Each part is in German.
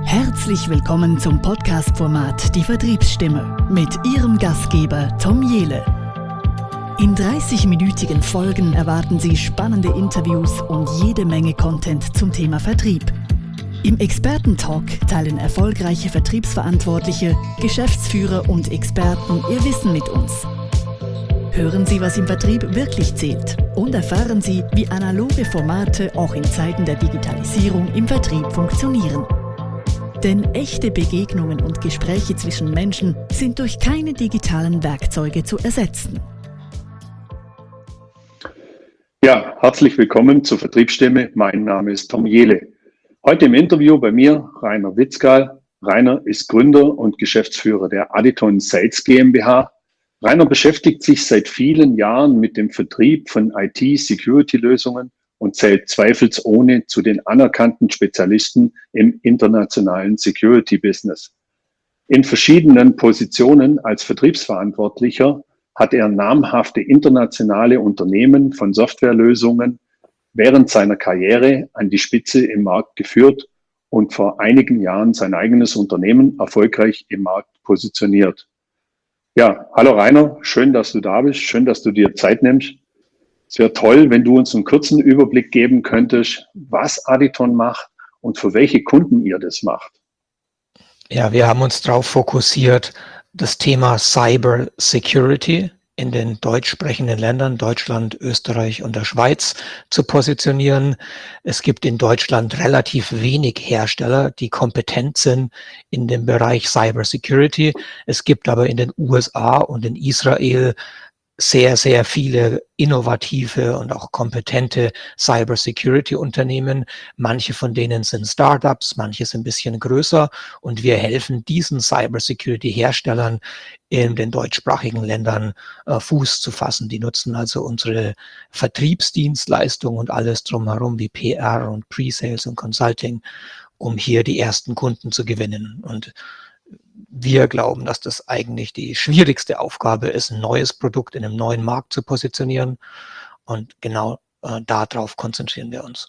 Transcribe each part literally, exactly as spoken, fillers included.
Herzlich willkommen zum Podcast-Format Die Vertriebsstimme mit Ihrem Gastgeber Tom Jehle. In dreißig-minütigen Folgen erwarten Sie spannende Interviews und jede Menge Content zum Thema Vertrieb. Im Experten-Talk teilen erfolgreiche Vertriebsverantwortliche, Geschäftsführer und Experten ihr Wissen mit uns. Hören Sie, was im Vertrieb wirklich zählt und erfahren Sie, wie analoge Formate auch in Zeiten der Digitalisierung im Vertrieb funktionieren. Denn echte Begegnungen und Gespräche zwischen Menschen sind durch keine digitalen Werkzeuge zu ersetzen. Ja, herzlich willkommen zur Vertriebsstimme. Mein Name ist Tom Jehle. Heute im Interview bei mir Rainer Witzgal. Rainer ist Gründer und Geschäftsführer der Aditon Sales GmbH. Rainer beschäftigt sich seit vielen Jahren mit dem Vertrieb von I T-Security-Lösungen und zählt zweifelsohne zu den anerkannten Spezialisten im internationalen Security-Business. In verschiedenen Positionen als Vertriebsverantwortlicher hat er namhafte internationale Unternehmen von Softwarelösungen während seiner Karriere an die Spitze im Markt geführt und vor einigen Jahren sein eigenes Unternehmen erfolgreich im Markt positioniert. Ja, hallo Rainer, schön, dass du da bist, schön, dass du dir Zeit nimmst. Es wäre toll, wenn du uns einen kurzen Überblick geben könntest, was Aditon macht und für welche Kunden ihr das macht. Ja, wir haben uns darauf fokussiert, das Thema Cyber Security in den deutsch sprechenden Ländern, Deutschland, Österreich und der Schweiz, zu positionieren. Es gibt in Deutschland relativ wenig Hersteller, die kompetent sind in dem Bereich Cyber Security. Es gibt aber in den U S A und in Israel sehr, sehr viele innovative und auch kompetente Cyber-Security-Unternehmen. Manche von denen sind Startups, manche sind ein bisschen größer und wir helfen diesen Cyber-Security-Herstellern in den deutschsprachigen Ländern äh, Fuß zu fassen. Die nutzen also unsere Vertriebsdienstleistung und alles drumherum wie P R und Pre-Sales und Consulting, um hier die ersten Kunden zu gewinnen. Und wir glauben, dass das eigentlich die schwierigste Aufgabe ist, ein neues Produkt in einem neuen Markt zu positionieren. Und genau äh, darauf konzentrieren wir uns.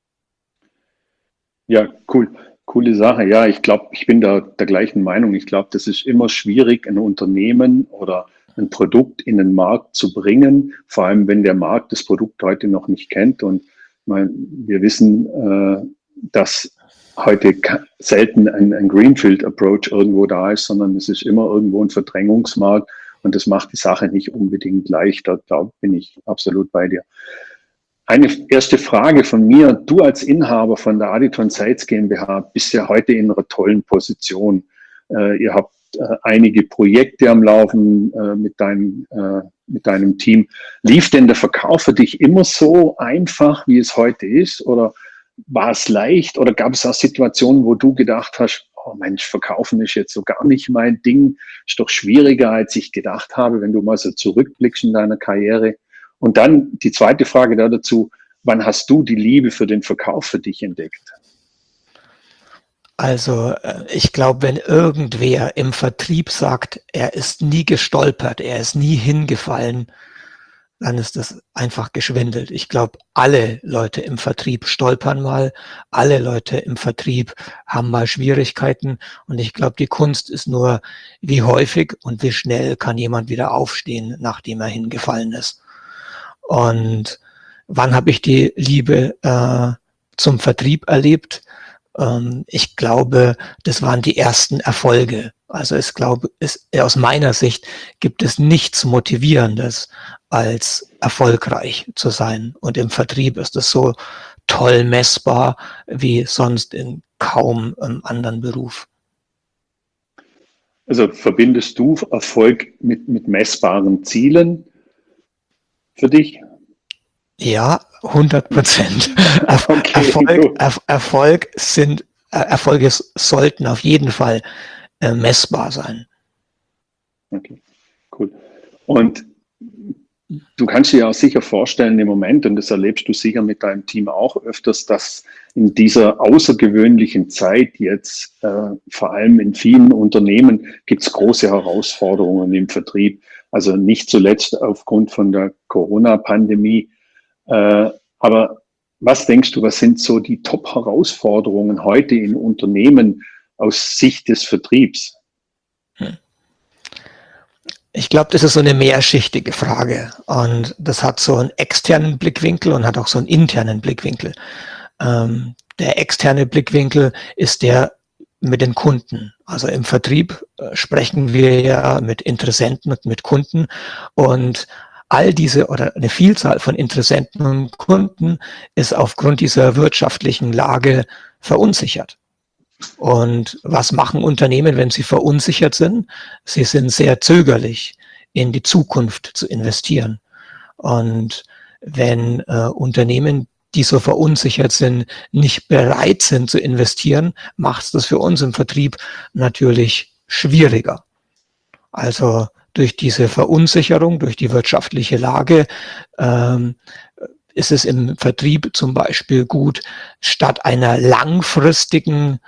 Ja, cool. Coole Sache. Ja, ich glaube, ich bin da der gleichen Meinung. Ich glaube, das ist immer schwierig, ein Unternehmen oder ein Produkt in den Markt zu bringen, vor allem wenn der Markt das Produkt heute noch nicht kennt. Und mein, wir wissen, äh, dass heute selten ein, ein Greenfield-Approach irgendwo da ist, sondern es ist immer irgendwo ein Verdrängungsmarkt und das macht die Sache nicht unbedingt leichter. Da bin ich absolut bei dir. Eine erste Frage von mir. Du als Inhaber von der Aditon Sales GmbH bist ja heute in einer tollen Position. Äh, ihr habt äh, einige Projekte am Laufen äh, mit, dein, äh, mit deinem Team. Lief denn der Verkauf für dich immer so einfach, wie es heute ist, oder war es leicht oder gab es auch Situationen, wo du gedacht hast, oh Mensch, verkaufen ist jetzt so gar nicht mein Ding, ist doch schwieriger, als ich gedacht habe, wenn du mal so zurückblickst in deiner Karriere. Und dann die zweite Frage da dazu, wann hast du die Liebe für den Verkauf für dich entdeckt? Also ich glaube, wenn irgendwer im Vertrieb sagt, er ist nie gestolpert, er ist nie hingefallen, dann ist das einfach geschwindelt. Ich glaube, alle Leute im Vertrieb stolpern mal, alle Leute im Vertrieb haben mal Schwierigkeiten und ich glaube, die Kunst ist nur, wie häufig und wie schnell kann jemand wieder aufstehen, nachdem er hingefallen ist. Und wann habe ich die Liebe äh, zum Vertrieb erlebt? Ähm, ich glaube, das waren die ersten Erfolge. Also ich glaube, es, aus meiner Sicht gibt es nichts Motivierendes, als erfolgreich zu sein. Und im Vertrieb ist es so toll messbar wie sonst in kaum einem anderen Beruf. Also verbindest du Erfolg mit, mit messbaren Zielen für dich? Ja, hundert Prozent. Okay, Erfolg, er, Erfolg sind, Erfolge sollten auf jeden Fall äh, messbar sein. Okay, cool. Und du kannst dir ja auch sicher vorstellen im Moment, und das erlebst du sicher mit deinem Team auch öfters, dass in dieser außergewöhnlichen Zeit jetzt, äh, vor allem in vielen Unternehmen, gibt es große Herausforderungen im Vertrieb. Also nicht zuletzt aufgrund von der Corona-Pandemie. Äh, aber was denkst du, was sind so die Top-Herausforderungen heute in Unternehmen, aus Sicht des Vertriebs? Ich glaube, das ist so eine mehrschichtige Frage und das hat so einen externen Blickwinkel und hat auch so einen internen Blickwinkel. Ähm, der externe Blickwinkel ist der mit den Kunden. Also im Vertrieb äh, sprechen wir ja mit Interessenten und mit Kunden und all diese oder eine Vielzahl von Interessenten und Kunden ist aufgrund dieser wirtschaftlichen Lage verunsichert. Und was machen Unternehmen, wenn sie verunsichert sind? Sie sind sehr zögerlich, in die Zukunft zu investieren. Und wenn äh, Unternehmen, die so verunsichert sind, nicht bereit sind zu investieren, macht es das für uns im Vertrieb natürlich schwieriger. Also durch diese Verunsicherung, durch die wirtschaftliche Lage, ähm, ist es im Vertrieb zum Beispiel gut, statt einer langfristigen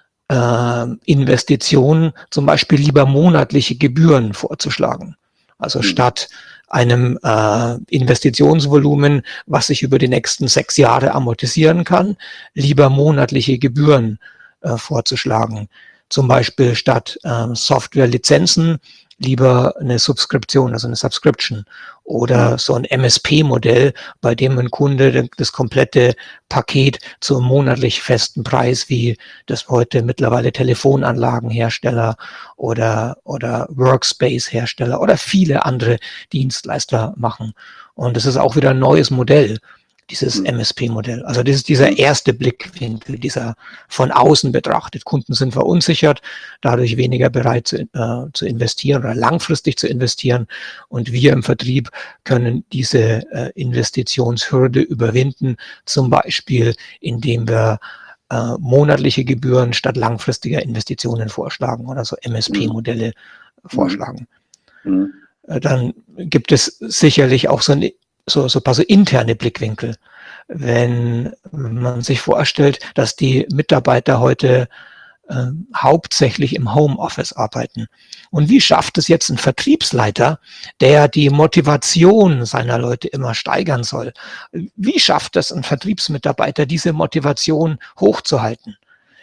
äh, Investition zum Beispiel lieber monatliche Gebühren vorzuschlagen. Also statt einem äh, Investitionsvolumen, was sich über die nächsten sechs Jahre amortisieren kann, lieber monatliche Gebühren äh, vorzuschlagen. Zum Beispiel statt äh, Softwarelizenzen lieber eine Subskription, also eine Subscription oder so ein M S P-Modell, bei dem ein Kunde das komplette Paket zum monatlich festen Preis, wie das heute mittlerweile Telefonanlagenhersteller oder, oder Workspace-Hersteller oder viele andere Dienstleister machen. Und das ist auch wieder ein neues Modell, dieses M S P-Modell. Also das ist dieser erste Blickwinkel, dieser von außen betrachtet. Kunden sind verunsichert, dadurch weniger bereit zu, äh, zu investieren oder langfristig zu investieren. Und wir im Vertrieb können diese äh, Investitionshürde überwinden, zum Beispiel indem wir äh, monatliche Gebühren statt langfristiger Investitionen vorschlagen oder so M S P-Modelle mhm. vorschlagen. Mhm. Äh, dann gibt es sicherlich auch so ein So, so ein paar so interne Blickwinkel. Wenn man sich vorstellt, dass die Mitarbeiter heute äh, hauptsächlich im Homeoffice arbeiten. Und wie schafft es jetzt ein Vertriebsleiter, der die Motivation seiner Leute immer steigern soll? Wie schafft es ein Vertriebsmitarbeiter, diese Motivation hochzuhalten?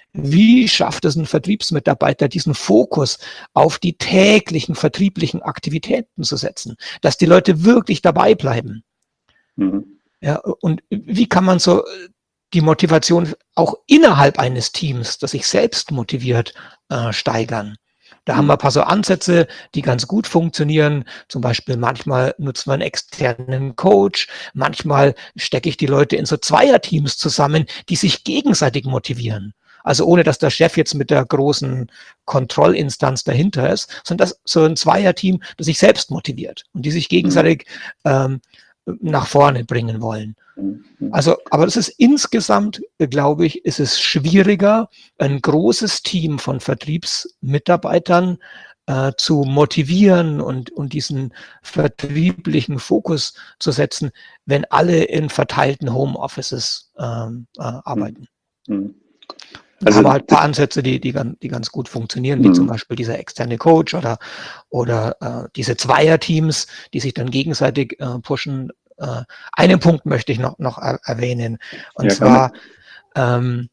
Wie schafft es ein Vertriebsmitarbeiter, diesen Fokus auf die täglichen vertrieblichen Aktivitäten zu setzen, dass die Leute wirklich dabei bleiben? Mhm. Ja, und wie kann man so die Motivation auch innerhalb eines Teams, das sich selbst motiviert, äh, steigern? Da mhm. haben wir ein paar so Ansätze, die ganz gut funktionieren. Zum Beispiel manchmal nutzen wir einen externen Coach, manchmal stecke ich die Leute in so Zweierteams zusammen, die sich gegenseitig motivieren. Also ohne, dass der Chef jetzt mit der großen Kontrollinstanz dahinter ist, sondern das so ein Zweierteam, das sich selbst motiviert und die sich gegenseitig ähm, nach vorne bringen wollen. Also, aber das ist insgesamt, glaube ich, ist es schwieriger, ein großes Team von Vertriebsmitarbeitern äh, zu motivieren und, und diesen vertrieblichen Fokus zu setzen, wenn alle in verteilten Homeoffices ähm, äh, arbeiten. Mhm. Also, da haben wir halt ein paar Ansätze, die, die, die ganz gut funktionieren, wie mhm. zum Beispiel dieser externe Coach oder, oder äh, diese Zweierteams, die sich dann gegenseitig äh, pushen. Äh, einen Punkt möchte ich noch, noch er erwähnen. Und ja, zwar, ähm,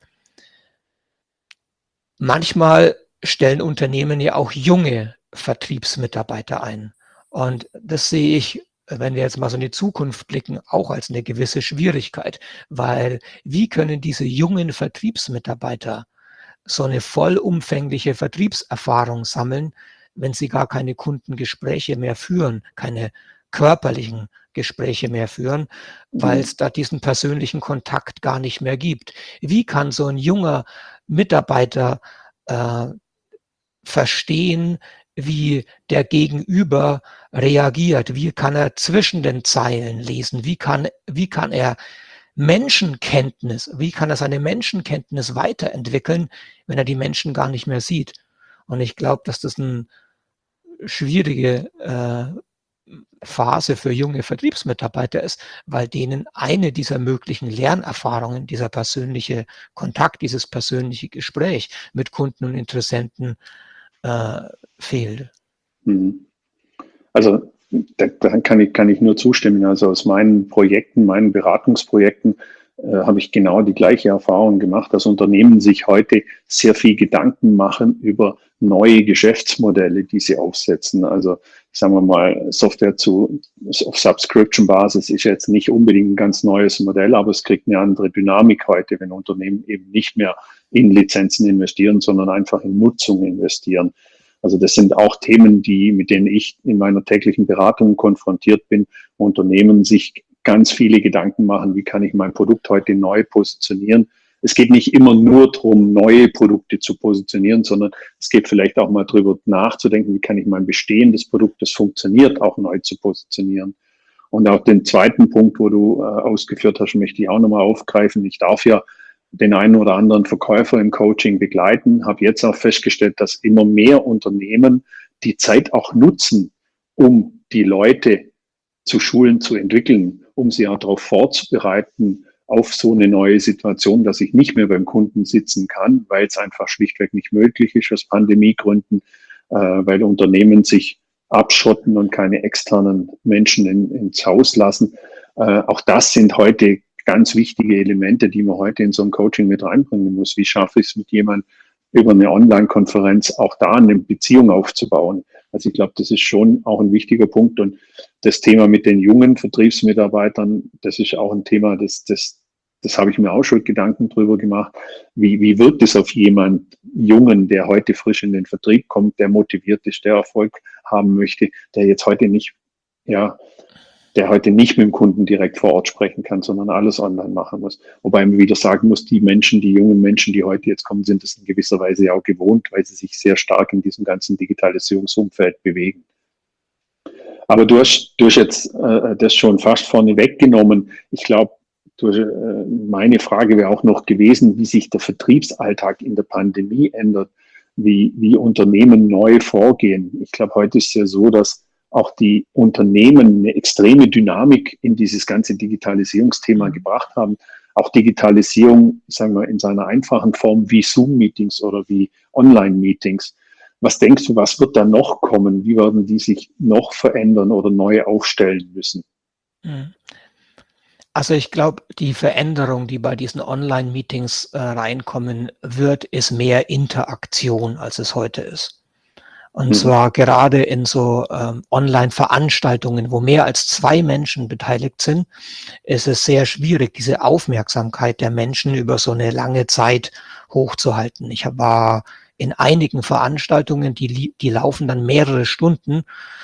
manchmal stellen Unternehmen ja auch junge Vertriebsmitarbeiter ein. Und das sehe ich, wenn wir jetzt mal so in die Zukunft blicken, auch als eine gewisse Schwierigkeit, weil wie können diese jungen Vertriebsmitarbeiter so eine vollumfängliche Vertriebserfahrung sammeln, wenn sie gar keine Kundengespräche mehr führen, keine körperlichen Gespräche mehr führen, weil es da diesen persönlichen Kontakt gar nicht mehr gibt. Wie kann so ein junger Mitarbeiter äh, verstehen, wie der Gegenüber reagiert? Wie kann er zwischen den Zeilen lesen? Wie kann, wie kann er Menschenkenntnis, wie kann er seine Menschenkenntnis weiterentwickeln, wenn er die Menschen gar nicht mehr sieht? Und ich glaube, dass das eine schwierige äh, Phase für junge Vertriebsmitarbeiter ist, weil denen eine dieser möglichen Lernerfahrungen, dieser persönliche Kontakt, dieses persönliche Gespräch mit Kunden und Interessenten äh, fehlt. Also da kann ich, kann ich nur zustimmen. Also aus meinen Projekten, meinen Beratungsprojekten äh, habe ich genau die gleiche Erfahrung gemacht, dass Unternehmen sich heute sehr viel Gedanken machen über neue Geschäftsmodelle, die sie aufsetzen. Also sagen wir mal, Software zu, auf Subscription-Basis ist jetzt nicht unbedingt ein ganz neues Modell, aber es kriegt eine andere Dynamik heute, wenn Unternehmen eben nicht mehr in Lizenzen investieren, sondern einfach in Nutzung investieren. Also das sind auch Themen, die, mit denen ich in meiner täglichen Beratung konfrontiert bin, wo Unternehmen sich ganz viele Gedanken machen, wie kann ich mein Produkt heute neu positionieren. Es geht nicht immer nur darum, neue Produkte zu positionieren, sondern es geht vielleicht auch mal darüber nachzudenken, wie kann ich mein bestehendes Produkt, das funktioniert, auch neu zu positionieren. Und auch den zweiten Punkt, wo du äh, ausgeführt hast, möchte ich auch nochmal aufgreifen. Ich darf ja den einen oder anderen Verkäufer im Coaching begleiten, habe jetzt auch festgestellt, dass immer mehr Unternehmen die Zeit auch nutzen, um die Leute zu schulen, zu entwickeln, um sie auch darauf vorzubereiten, auf so eine neue Situation, dass ich nicht mehr beim Kunden sitzen kann, weil es einfach schlichtweg nicht möglich ist aus Pandemiegründen, äh, weil Unternehmen sich abschotten und keine externen Menschen in, ins Haus lassen. Äh, auch das sind heute ganz wichtige Elemente, die man heute in so ein Coaching mit reinbringen muss. Wie schaffe ich es mit jemandem über eine Online-Konferenz auch da eine Beziehung aufzubauen? Also ich glaube, das ist schon auch ein wichtiger Punkt. Und das Thema mit den jungen Vertriebsmitarbeitern, das ist auch ein Thema, das, das, das habe ich mir auch schon Gedanken drüber gemacht. Wie, wie wirkt es auf jemand Jungen, der heute frisch in den Vertrieb kommt, der motiviert ist, der Erfolg haben möchte, der jetzt heute nicht, ja, der heute nicht mit dem Kunden direkt vor Ort sprechen kann, sondern alles online machen muss. Wobei man wieder sagen muss, die Menschen, die jungen Menschen, die heute jetzt kommen, sind es in gewisser Weise ja auch gewohnt, weil sie sich sehr stark in diesem ganzen Digitalisierungsumfeld bewegen. Aber du hast, du hast jetzt äh, das schon fast vorne weggenommen. Ich glaube, äh, meine Frage wäre auch noch gewesen, wie sich der Vertriebsalltag in der Pandemie ändert, wie, wie Unternehmen neu vorgehen. Ich glaube, heute ist es ja so, dass auch die Unternehmen eine extreme Dynamik in dieses ganze Digitalisierungsthema gebracht haben. Auch Digitalisierung, sagen wir, in seiner einfachen Form wie Zoom-Meetings oder wie Online-Meetings. Was denkst du, was wird da noch kommen? Wie werden die sich noch verändern oder neu aufstellen müssen? Also ich glaube, die Veränderung, die bei diesen Online-Meetings äh, reinkommen wird, ist mehr Interaktion, als es heute ist. Und mhm. zwar gerade in so ähm, Online-Veranstaltungen, wo mehr als zwei Menschen beteiligt sind, ist es sehr schwierig, diese Aufmerksamkeit der Menschen über so eine lange Zeit hochzuhalten. Ich war in einigen Veranstaltungen, die, die laufen dann mehrere Stunden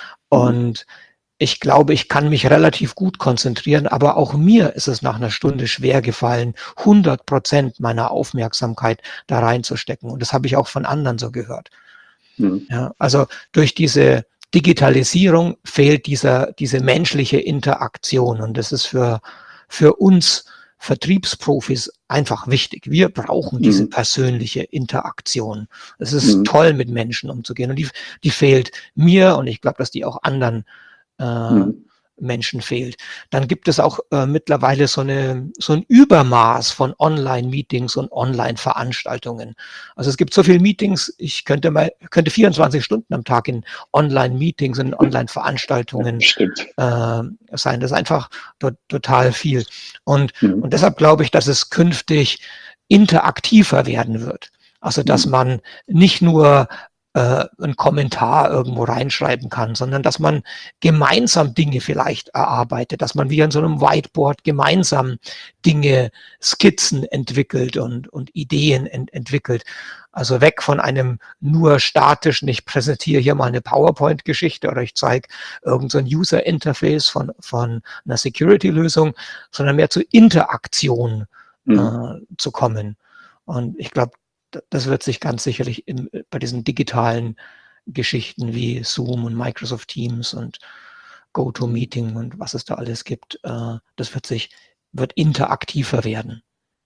und ich glaube, ich kann mich relativ gut konzentrieren, aber auch mir ist es nach einer Stunde schwer gefallen, hundert Prozent meiner Aufmerksamkeit da reinzustecken. Und das habe ich auch von anderen so gehört. Mhm. Ja, also durch diese Digitalisierung fehlt dieser, diese menschliche Interaktion und das ist für, für uns Vertriebsprofis einfach wichtig. Wir brauchen diese mhm. persönliche Interaktion. Es ist mhm. toll, mit Menschen umzugehen und die, die fehlt mir und ich glaube, dass die auch anderen äh, mhm. Menschen fehlt. Dann gibt es auch äh, mittlerweile so eine so ein Übermaß von Online-Meetings und Online-Veranstaltungen. Also es gibt so viele Meetings, ich könnte mal könnte vierundzwanzig Stunden am Tag in Online-Meetings und Online-Veranstaltungen äh, sein. Das ist einfach to total viel. Und mhm. und deshalb glaube ich, dass es künftig interaktiver werden wird. Also dass mhm. man nicht nur einen Kommentar irgendwo reinschreiben kann, sondern dass man gemeinsam Dinge vielleicht erarbeitet, dass man wie an so einem Whiteboard gemeinsam Dinge, Skizzen entwickelt und, und Ideen ent entwickelt. Also weg von einem nur statischen, ich präsentiere hier mal eine PowerPoint-Geschichte oder ich zeige irgend so ein User-Interface von, von einer Security-Lösung, sondern mehr zu Interaktion mhm. äh, zu kommen. Und ich glaube, das wird sich ganz sicherlich in, bei diesen digitalen Geschichten wie Zoom und Microsoft Teams und GoToMeeting und was es da alles gibt, äh, das wird sich, wird interaktiver werden.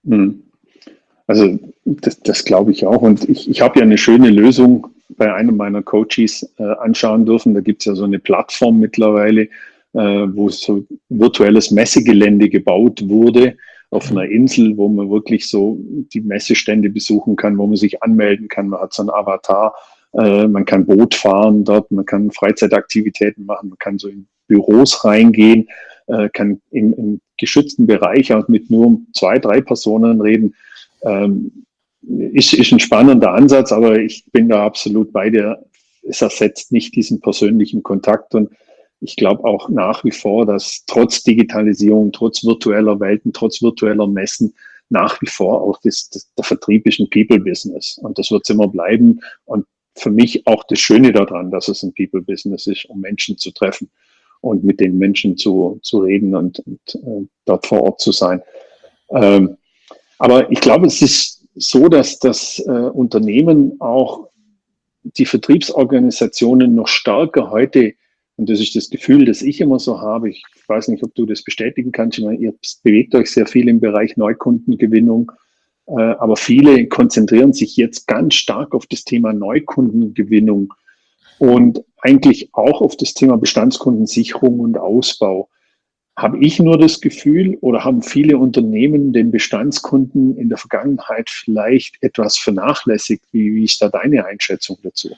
Also das, das glaube ich auch. Und ich, ich habe ja eine schöne Lösung bei einem meiner Coaches äh, anschauen dürfen. Da gibt es ja so eine Plattform mittlerweile, äh, wo so virtuelles Messegelände gebaut wurde, auf einer Insel, wo man wirklich so die Messestände besuchen kann, wo man sich anmelden kann. Man hat so einen Avatar, äh, man kann Boot fahren dort, man kann Freizeitaktivitäten machen, man kann so in Büros reingehen. äh, kann im, im geschützten Bereich auch mit nur zwei, drei Personen reden. Ähm, ist, ist ein spannender Ansatz, aber ich bin da absolut bei dir. Es ersetzt nicht diesen persönlichen Kontakt und ich glaube auch nach wie vor, dass trotz Digitalisierung, trotz virtueller Welten, trotz virtueller Messen nach wie vor auch das, das, der Vertrieb ist ein People-Business und das wird es immer bleiben. Und für mich auch das Schöne daran, dass es ein People-Business ist, um Menschen zu treffen und mit den Menschen zu, zu reden und, und äh, dort vor Ort zu sein. Ähm, aber ich glaube, es ist so, dass das äh, Unternehmen auch die Vertriebsorganisationen noch stärker heute, und das ist das Gefühl, das ich immer so habe, ich weiß nicht, ob du das bestätigen kannst, ich meine, ihr bewegt euch sehr viel im Bereich Neukundengewinnung, äh, aber viele konzentrieren sich jetzt ganz stark auf das Thema Neukundengewinnung und eigentlich auch auf das Thema Bestandskundensicherung und Ausbau. Habe ich nur das Gefühl oder haben viele Unternehmen den Bestandskunden in der Vergangenheit vielleicht etwas vernachlässigt? Wie, wie ist da deine Einschätzung dazu?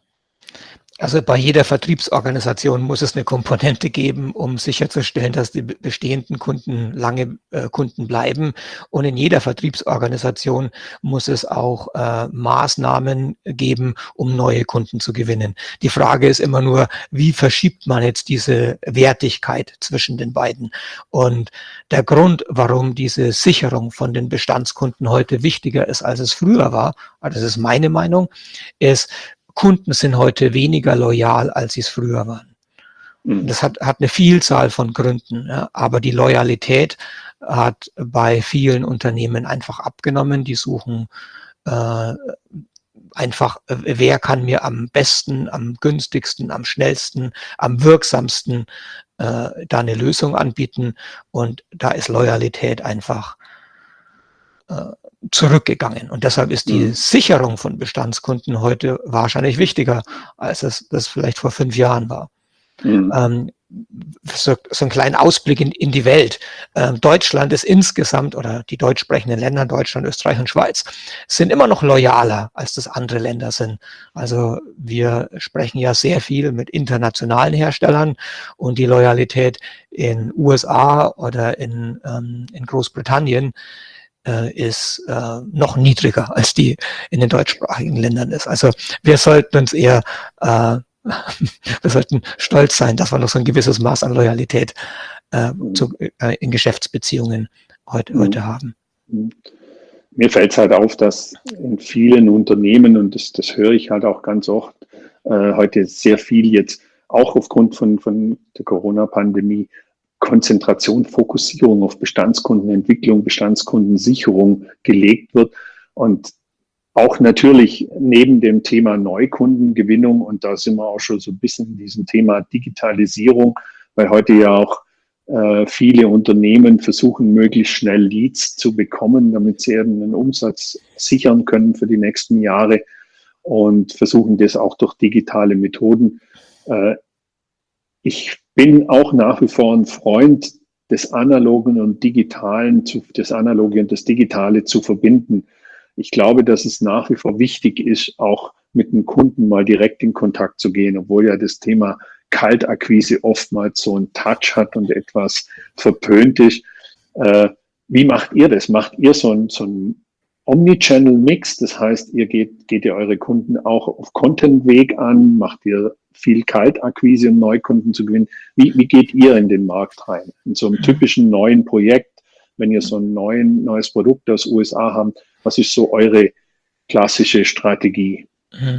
Also bei jeder Vertriebsorganisation muss es eine Komponente geben, um sicherzustellen, dass die bestehenden Kunden lange äh, Kunden bleiben. Und in jeder Vertriebsorganisation muss es auch äh, Maßnahmen geben, um neue Kunden zu gewinnen. Die Frage ist immer nur, wie verschiebt man jetzt diese Wertigkeit zwischen den beiden? Und der Grund, warum diese Sicherung von den Bestandskunden heute wichtiger ist, als es früher war, das ist meine Meinung, ist, Kunden sind heute weniger loyal, als sie es früher waren. Mhm. Das hat, hat eine Vielzahl von Gründen, ja, aber die Loyalität hat bei vielen Unternehmen einfach abgenommen. Die suchen äh, einfach, wer kann mir am besten, am günstigsten, am schnellsten, am wirksamsten äh, da eine Lösung anbieten. Und da ist Loyalität einfach äh, zurückgegangen. Und deshalb ist die mhm. Sicherung von Bestandskunden heute wahrscheinlich wichtiger, als es das vielleicht vor fünf Jahren war. Mhm. Ähm, so, so einen kleinen Ausblick in, in die Welt. Ähm, Deutschland ist insgesamt, oder die deutsch sprechenden Länder, Deutschland, Österreich und Schweiz, sind immer noch loyaler, als das andere Länder sind. Also wir sprechen ja sehr viel mit internationalen Herstellern und die Loyalität in U S A oder in, ähm, in Großbritannien ist äh, noch niedriger, als die in den deutschsprachigen Ländern ist. Also wir sollten uns eher, äh, wir sollten stolz sein, dass wir noch so ein gewisses Maß an Loyalität äh, zu, äh, in Geschäftsbeziehungen heute, mhm. heute haben. Mir fällt es halt auf, dass in vielen Unternehmen, und das, das höre ich halt auch ganz oft, äh, heute sehr viel jetzt, auch aufgrund von, von der Corona-Pandemie, Konzentration, Fokussierung auf Bestandskundenentwicklung, Bestandskundensicherung gelegt wird und auch natürlich neben dem Thema Neukundengewinnung, und da sind wir auch schon so ein bisschen in diesem Thema Digitalisierung, weil heute ja auch äh, viele Unternehmen versuchen, möglichst schnell Leads zu bekommen, damit sie eben einen Umsatz sichern können für die nächsten Jahre und versuchen das auch durch digitale Methoden. Äh, ich bin auch nach wie vor ein Freund des Analogen und Digitalen, zu, das Analoge und das Digitale zu verbinden. Ich glaube, dass es nach wie vor wichtig ist, auch mit dem Kunden mal direkt in Kontakt zu gehen, obwohl ja das Thema Kaltakquise oftmals so einen Touch hat und etwas verpönt ist. Äh, wie macht ihr das? Macht ihr so ein, so ein Omnichannel-Mix? Das heißt, ihr geht, geht ihr eure Kunden auch auf Content-Weg an? Macht ihr viel Kaltakquise, um Neukunden zu gewinnen? Wie, wie geht ihr in den Markt rein? In so einem typischen neuen Projekt, wenn ihr so ein neuen, neues Produkt aus U S A habt, was ist so eure klassische Strategie?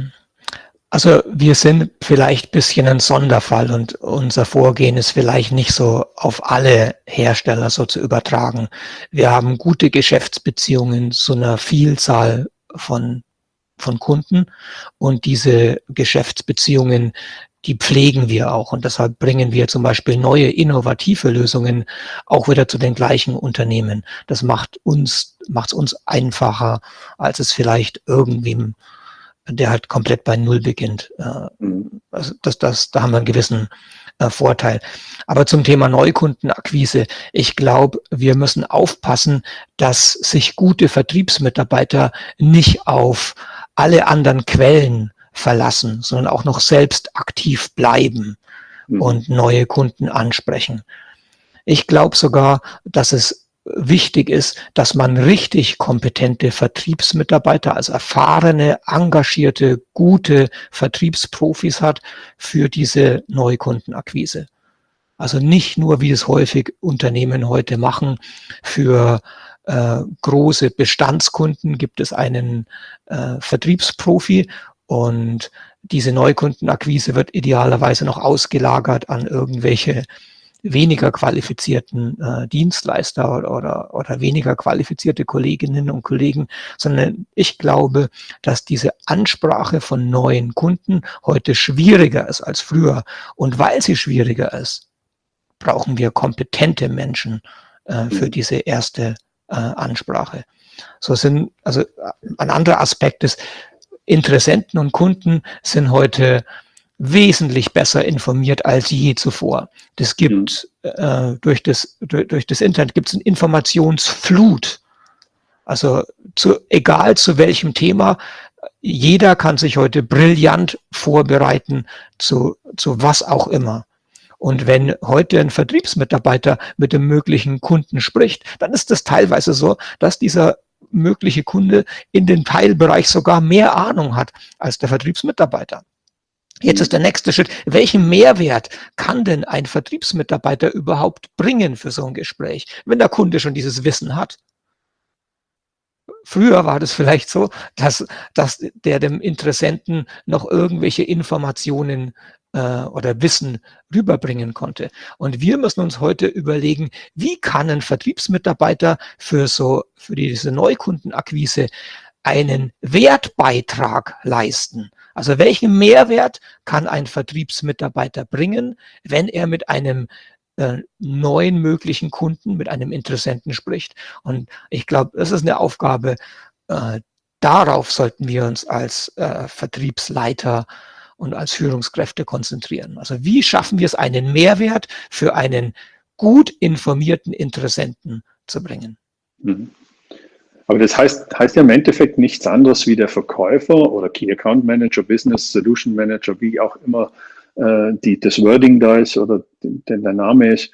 Also wir sind vielleicht ein bisschen ein Sonderfall und unser Vorgehen ist vielleicht nicht so auf alle Hersteller so zu übertragen. Wir haben gute Geschäftsbeziehungen zu einer Vielzahl von von Kunden und diese Geschäftsbeziehungen, die pflegen wir auch und deshalb bringen wir zum Beispiel neue innovative Lösungen auch wieder zu den gleichen Unternehmen. Das macht uns, macht es uns einfacher, als es vielleicht irgendwem, der halt komplett bei Null beginnt. Also das, das, da haben wir einen gewissen äh, Vorteil. Aber zum Thema Neukundenakquise, ich glaube, wir müssen aufpassen, dass sich gute Vertriebsmitarbeiter nicht auf alle anderen Quellen verlassen, sondern auch noch selbst aktiv bleiben mhm. und neue Kunden ansprechen. Ich glaube sogar, dass es wichtig ist, dass man richtig kompetente Vertriebsmitarbeiter, also erfahrene, engagierte, gute Vertriebsprofis hat für diese Neukundenakquise. Also nicht nur, wie es häufig Unternehmen heute machen, für äh, große Bestandskunden gibt es einen äh, Vertriebsprofi und diese Neukundenakquise wird idealerweise noch ausgelagert an irgendwelche weniger qualifizierten äh, Dienstleister oder, oder, oder weniger qualifizierte Kolleginnen und Kollegen, sondern ich glaube, dass diese Ansprache von neuen Kunden heute schwieriger ist als früher. Und weil sie schwieriger ist, brauchen wir kompetente Menschen äh, für diese erste äh, Ansprache. So sind, also ein anderer Aspekt ist, Interessenten und Kunden sind heute wesentlich besser informiert als je zuvor. Das gibt äh, durch das durch, durch das Internet gibt es eine Informationsflut. Also zu, egal zu welchem Thema, jeder kann sich heute brillant vorbereiten zu zu was auch immer. Und wenn heute ein Vertriebsmitarbeiter mit dem möglichen Kunden spricht, dann ist es teilweise so, dass dieser mögliche Kunde in dem Teilbereich sogar mehr Ahnung hat als der Vertriebsmitarbeiter. Jetzt ist der nächste Schritt, welchen Mehrwert kann denn ein Vertriebsmitarbeiter überhaupt bringen für so ein Gespräch, wenn der Kunde schon dieses Wissen hat? Früher war das vielleicht so, dass, dass der dem Interessenten noch irgendwelche Informationen äh, oder Wissen rüberbringen konnte. Und wir müssen uns heute überlegen, wie kann ein Vertriebsmitarbeiter für so, für diese Neukundenakquise einen Wertbeitrag leisten. Also welchen Mehrwert kann ein Vertriebsmitarbeiter bringen, wenn er mit einem äh, neuen möglichen Kunden, mit einem Interessenten spricht? Und ich glaube, das ist eine Aufgabe, äh, darauf sollten wir uns als äh, Vertriebsleiter und als Führungskräfte konzentrieren. Also wie schaffen wir es, einen Mehrwert für einen gut informierten Interessenten zu bringen? Mhm. Aber das heißt, heißt ja im Endeffekt nichts anderes wie der Verkäufer oder Key Account Manager, Business Solution Manager, wie auch immer äh, die, das Wording da ist oder der, der Name ist,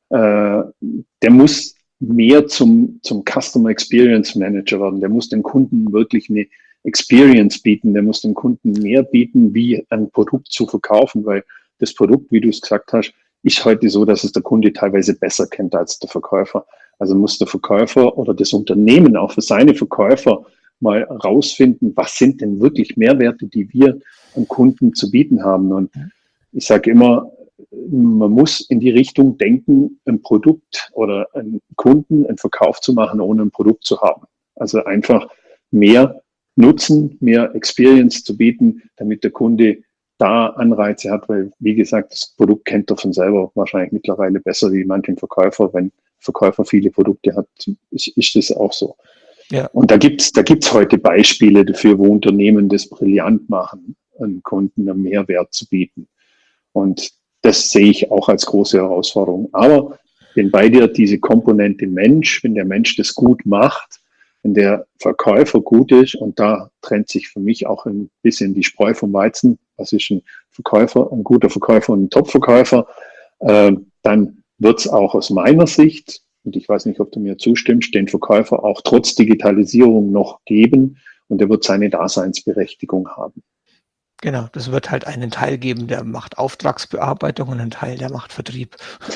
äh, der muss mehr zum, zum Customer Experience Manager werden. Der muss dem Kunden wirklich eine Experience bieten. Der muss dem Kunden mehr bieten, wie ein Produkt zu verkaufen, weil das Produkt, wie du es gesagt hast, ist heute so, dass es der Kunde teilweise besser kennt als der Verkäufer. Also muss der Verkäufer oder das Unternehmen auch für seine Verkäufer mal rausfinden, was sind denn wirklich Mehrwerte, die wir am Kunden zu bieten haben. Und ich sage immer, man muss in die Richtung denken, ein Produkt oder einen Kunden, einen Verkauf zu machen, ohne ein Produkt zu haben. Also einfach mehr Nutzen, mehr Experience zu bieten, damit der Kunde da Anreize hat, weil, wie gesagt, das Produkt kennt er von selber wahrscheinlich mittlerweile besser wie manchen Verkäufer. Wenn Verkäufer viele Produkte hat, ist, ist das auch so. Ja. Und da gibt's da gibt's heute Beispiele dafür, wo Unternehmen das brillant machen, einem Kunden einen Mehrwert zu bieten. Und das sehe ich auch als große Herausforderung. Aber wenn bei dir diese Komponente Mensch, wenn der Mensch das gut macht, wenn der Verkäufer gut ist, und da trennt sich für mich auch ein bisschen die Spreu vom Weizen, was ist ein Verkäufer, ein guter Verkäufer und ein Top-Verkäufer, äh, dann wird es auch aus meiner Sicht, und ich weiß nicht, ob du mir zustimmst, den Verkäufer auch trotz Digitalisierung noch geben und er wird seine Daseinsberechtigung haben. Genau, das wird halt einen Teil geben, der macht Auftragsbearbeitung und einen Teil, der macht Vertrieb.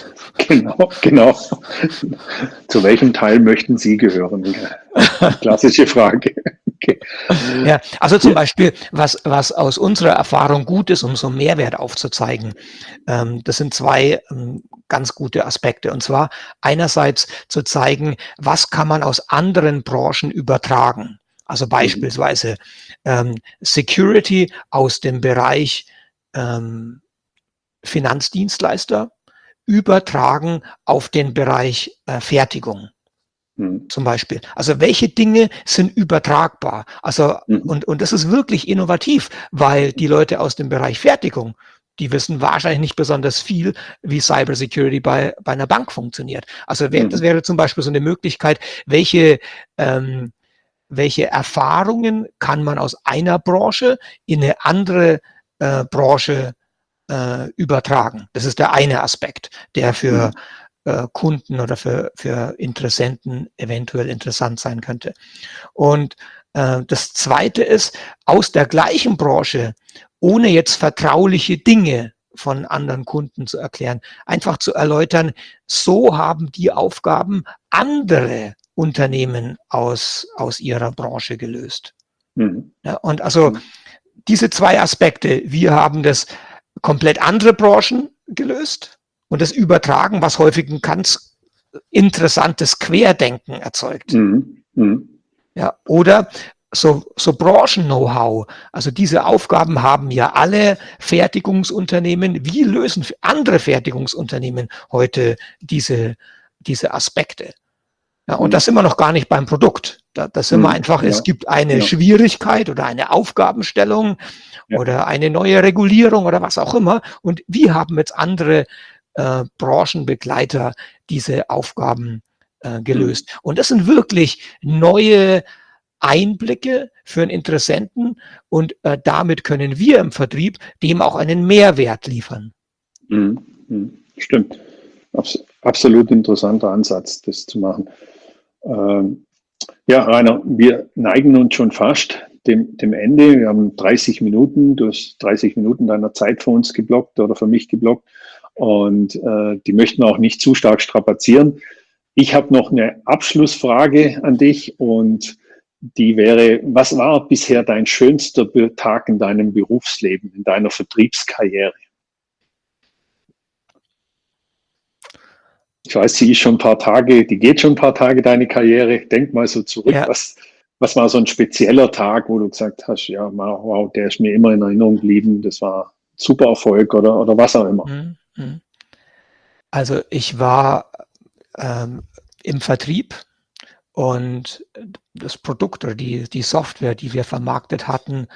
Genau, genau. Zu welchem Teil möchten Sie gehören? Klassische Frage. Okay. Ja, also zum Beispiel, was, was aus unserer Erfahrung gut ist, um so Mehrwert aufzuzeigen, ähm, das sind zwei ähm, ganz gute Aspekte. Und zwar einerseits zu zeigen, was kann man aus anderen Branchen übertragen. Also beispielsweise ähm, Security aus dem Bereich ähm, Finanzdienstleister übertragen auf den Bereich äh, Fertigung. Mhm. Zum Beispiel. Also welche Dinge sind übertragbar? Also mhm. und, und das ist wirklich innovativ, weil die Leute aus dem Bereich Fertigung, die wissen wahrscheinlich nicht besonders viel, wie Cybersecurity bei, bei einer Bank funktioniert. Also wär, mhm. das wäre zum Beispiel so eine Möglichkeit, welche ähm, welche Erfahrungen kann man aus einer Branche in eine andere äh, Branche äh, übertragen. Das ist der eine Aspekt, der für äh, Kunden oder für, für Interessenten eventuell interessant sein könnte. Und äh, das Zweite ist, aus der gleichen Branche, ohne jetzt vertrauliche Dinge von anderen Kunden zu erklären, einfach zu erläutern, so haben die Aufgaben andere Unternehmen aus, aus ihrer Branche gelöst. Mhm. Ja, und also mhm. diese zwei Aspekte, wir haben das komplett andere Branchen gelöst und das Übertragen, was häufig ein ganz interessantes Querdenken erzeugt. Mhm. Mhm. Ja, oder so, so Branchen-Know-how. Also diese Aufgaben haben ja alle Fertigungsunternehmen. Wie lösen andere Fertigungsunternehmen heute diese, diese Aspekte? Ja, und mhm. da sind wir noch gar nicht beim Produkt. Da, da sind mhm. wir einfach, ja. es gibt eine ja. Schwierigkeit oder eine Aufgabenstellung ja. oder eine neue Regulierung oder was auch immer. Und wie haben jetzt andere äh, Branchenbegleiter diese Aufgaben äh, gelöst? Mhm. Und das sind wirklich neue Einblicke für einen Interessenten und äh, damit können wir im Vertrieb dem auch einen Mehrwert liefern. Mhm. Mhm. Stimmt. Abs- absolut interessanter Ansatz, das zu machen. Ähm, ja, Rainer, wir neigen uns schon fast dem, dem Ende. Wir haben dreißig Minuten, du hast dreißig Minuten deiner Zeit für uns geblockt oder für mich geblockt und äh, die möchten wir auch nicht zu stark strapazieren. Ich habe noch eine Abschlussfrage an dich und die wäre, was war bisher dein schönster Tag in deinem Berufsleben, in deiner Vertriebskarriere? Ich weiß, sie ist schon ein paar Tage, die geht schon ein paar Tage, deine Karriere. Denk mal so zurück, ja. was, was war so ein spezieller Tag, wo du gesagt hast, ja, wow, der ist mir immer in Erinnerung geblieben, das war super Erfolg oder, oder was auch immer. Also ich war ähm, im Vertrieb und das Produkt oder die, die Software, die wir vermarktet hatten,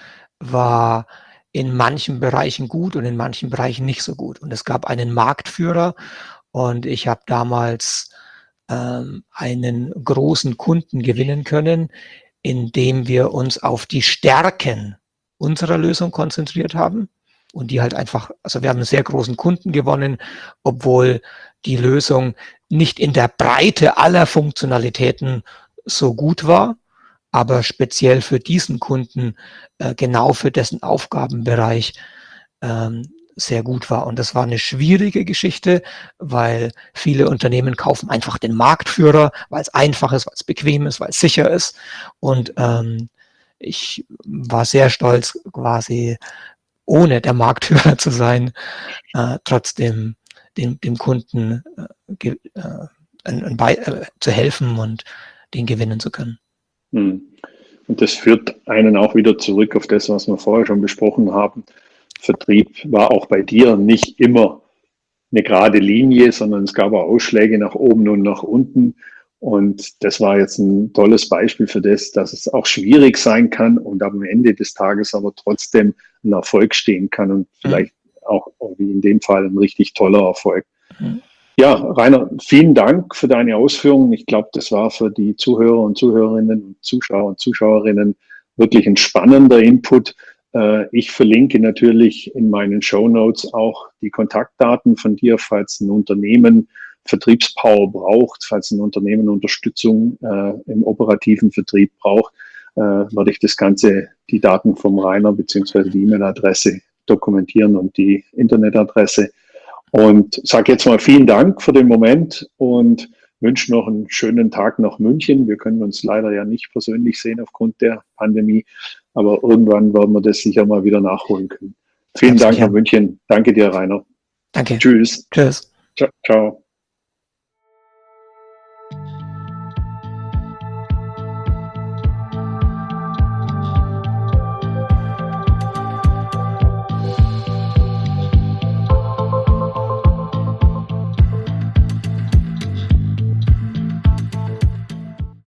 war in manchen Bereichen gut und in manchen Bereichen nicht so gut. Und es gab einen Marktführer und ich habe damals ähm, einen großen Kunden gewinnen können, indem wir uns auf die Stärken unserer Lösung konzentriert haben und die halt einfach, also wir haben einen sehr großen Kunden gewonnen, obwohl die Lösung nicht in der Breite aller Funktionalitäten so gut war, aber speziell für diesen Kunden, äh, genau für dessen Aufgabenbereich ähm, sehr gut war. Und das war eine schwierige Geschichte, weil viele Unternehmen kaufen einfach den Marktführer, weil es einfach ist, weil es bequem ist, weil es sicher ist. Und ähm, ich war sehr stolz, quasi ohne der Marktführer zu sein, äh, trotzdem dem, dem Kunden äh, äh, ein, ein äh, zu helfen und den gewinnen zu können. Und das führt einen auch wieder zurück auf das, was wir vorher schon besprochen haben. Vertrieb war auch bei dir nicht immer eine gerade Linie, sondern es gab auch Ausschläge nach oben und nach unten. Und das war jetzt ein tolles Beispiel für das, dass es auch schwierig sein kann und am Ende des Tages aber trotzdem ein Erfolg stehen kann und vielleicht auch, wie in dem Fall, ein richtig toller Erfolg. Mhm. Ja, Rainer, vielen Dank für deine Ausführungen. Ich glaube, das war für die Zuhörer und Zuhörerinnen und Zuschauer und Zuschauerinnen wirklich ein spannender Input. Ich verlinke natürlich in meinen Shownotes auch die Kontaktdaten von dir, falls ein Unternehmen Vertriebspower braucht, falls ein Unternehmen Unterstützung äh, im operativen Vertrieb braucht, äh, werde ich das Ganze, die Daten vom Rainer beziehungsweise die E-Mail-Adresse dokumentieren und die Internetadresse. Und sage jetzt mal vielen Dank für den Moment und wünsche noch einen schönen Tag nach München. Wir können uns leider ja nicht persönlich sehen aufgrund der Pandemie, aber irgendwann werden wir das sicher mal wieder nachholen können. Vielen Dank nach München. Danke dir, Rainer. Danke. Tschüss. Tschüss. Ciao.